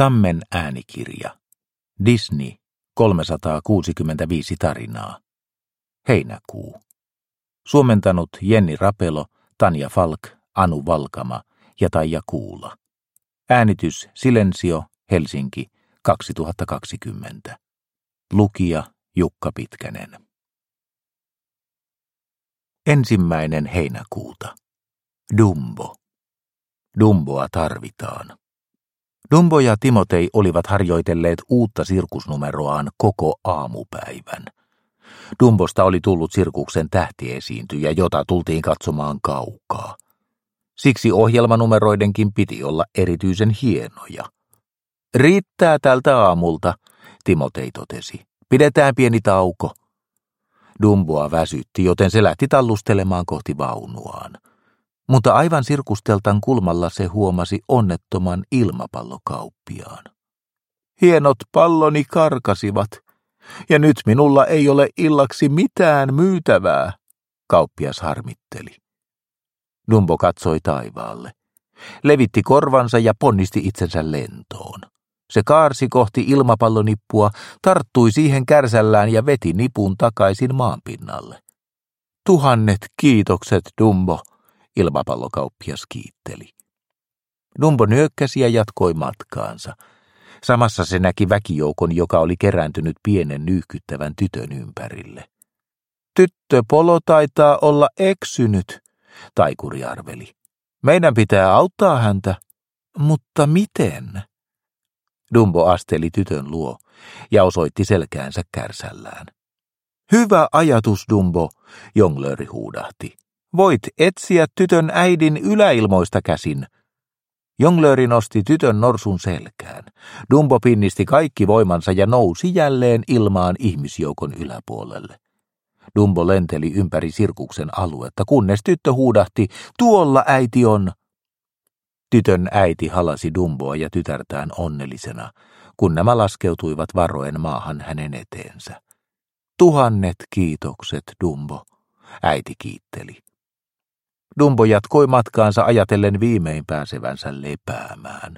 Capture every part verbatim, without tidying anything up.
Tammen äänikirja. Disney, kolmesataakuusikymmentäviisi tarinaa. Heinäkuu. Suomentanut Jenni Rapelo, Tanja Falk, Anu Valkama ja Taija Kuula. Äänitys Silensio, Helsinki, kaksituhattakaksikymmentä. Lukija Jukka Pitkänen. Ensimmäinen heinäkuuta. Dumbo. Dumboa tarvitaan. Dumbo ja Timotei olivat harjoitelleet uutta sirkusnumeroaan koko aamupäivän. Dumbosta oli tullut sirkuksen tähtiesiintyjä, jota tultiin katsomaan kaukaa. Siksi ohjelmanumeroidenkin piti olla erityisen hienoja. Riittää tältä aamulta, Timotei totesi. Pidetään pieni tauko. Dumboa väsytti, joten se lähti tallustelemaan kohti vaunuaan. Mutta aivan sirkusteltan kulmalla se huomasi onnettoman ilmapallokauppiaan. Hienot palloni karkasivat, ja nyt minulla ei ole illaksi mitään myytävää, kauppias harmitteli. Dumbo katsoi taivaalle, levitti korvansa ja ponnisti itsensä lentoon. Se kaarsi kohti ilmapallonippua, tarttui siihen kärsällään ja veti nipun takaisin maanpinnalle. Tuhannet kiitokset, Dumbo, ilmapallokauppias kiitteli. Dumbo nyökkäsi ja jatkoi matkaansa. Samassa se näki väkijoukon, joka oli kerääntynyt pienen nyyhkyttävän tytön ympärille. Tyttö Polo taitaa olla eksynyt, taikuri arveli. Meidän pitää auttaa häntä. Mutta miten? Dumbo asteli tytön luo ja osoitti selkäänsä kärsällään. Hyvä ajatus, Dumbo, jonglööri huudahti. Voit etsiä tytön äidin yläilmoista käsin. Jonglööri nosti tytön norsun selkään. Dumbo pinnisti kaikki voimansa ja nousi jälleen ilmaan ihmisjoukon yläpuolelle. Dumbo lenteli ympäri sirkuksen aluetta, kunnes tyttö huudahti, tuolla äiti on. Tytön äiti halasi Dumboa ja tytärtään onnellisena, kun nämä laskeutuivat varoen maahan hänen eteensä. Tuhannet kiitokset, Dumbo, äiti kiitteli. Dumbo jatkoi matkaansa ajatellen viimein pääsevänsä lepäämään.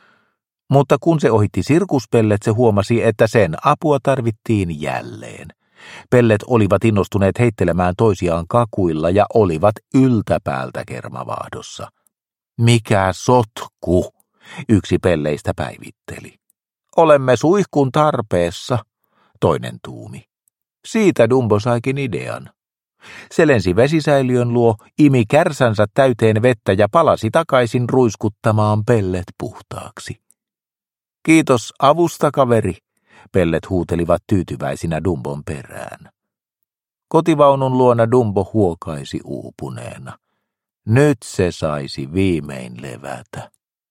Mutta kun se ohitti sirkuspellet, se huomasi, että sen apua tarvittiin jälleen. Pellet olivat innostuneet heittelemään toisiaan kakuilla ja olivat yltäpäältä kermavaahdossa. Mikä sotku, yksi pelleistä päivitteli. Olemme suihkun tarpeessa, toinen tuumi. Siitä Dumbo saikin idean. Se lensi vesisäiliön luo, imi kärsänsä täyteen vettä ja palasi takaisin ruiskuttamaan pellet puhtaaksi. Kiitos avusta, kaveri, pellet huutelivat tyytyväisinä Dumbon perään. Kotivaunun luona Dumbo huokaisi uupuneena. Nyt se saisi viimein levätä.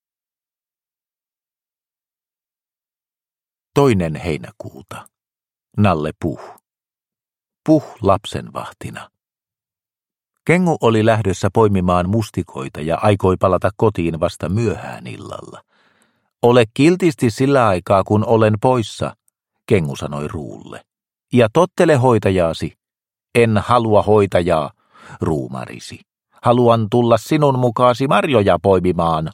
Toinen heinäkuuta. Nalle Puh. Puh lapsenvahtina. Kengu oli lähdössä poimimaan mustikoita ja aikoi palata kotiin vasta myöhään illalla. Ole kiltisti sillä aikaa, kun olen poissa, Kengu sanoi Ruulle. Ja tottele hoitajaasi. En halua hoitajaa, Ruu marisi. Haluan tulla sinun mukaasi marjoja poimimaan.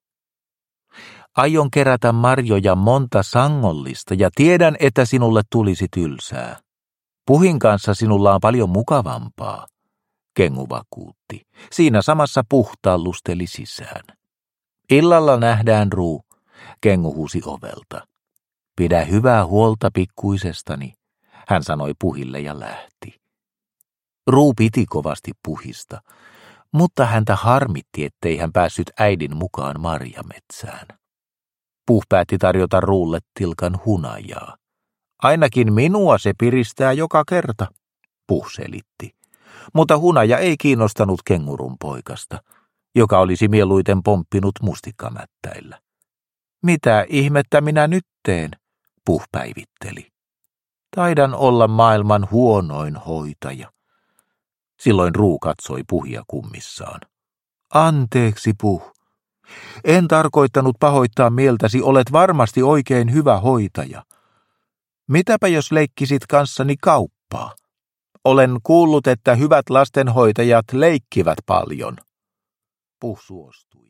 Aion kerätä marjoja monta sangollista ja tiedän, että sinulle tulisi tylsää. Puhin kanssa sinulla on paljon mukavampaa, Kengu vakuutti. Siinä samassa Puh tallusteli sisään. Illalla nähdään, Ruu, Kengu huusi ovelta. Pidä hyvää huolta pikkuisestani, hän sanoi Puhille ja lähti. Ruu piti kovasti Puhista, mutta häntä harmitti, ettei hän päässyt äidin mukaan marjametsään. Puh päätti tarjota Ruulle tilkan hunajaa. Ainakin minua se piristää joka kerta, Puh selitti. Mutta hunaja ei kiinnostanut kengurun poikasta, joka olisi mieluiten pomppinut mustikkamättäillä. Mitä ihmettä minä nyt teen, Puh päivitteli. Taidan olla maailman huonoin hoitaja. Silloin Ruu katsoi Puhia kummissaan. Anteeksi, Puh. En tarkoittanut pahoittaa mieltäsi, olet varmasti oikein hyvä hoitaja. Mitäpä jos leikkisit kanssani kauppaa? Olen kuullut, että hyvät lastenhoitajat leikkivät paljon. Puh suostui.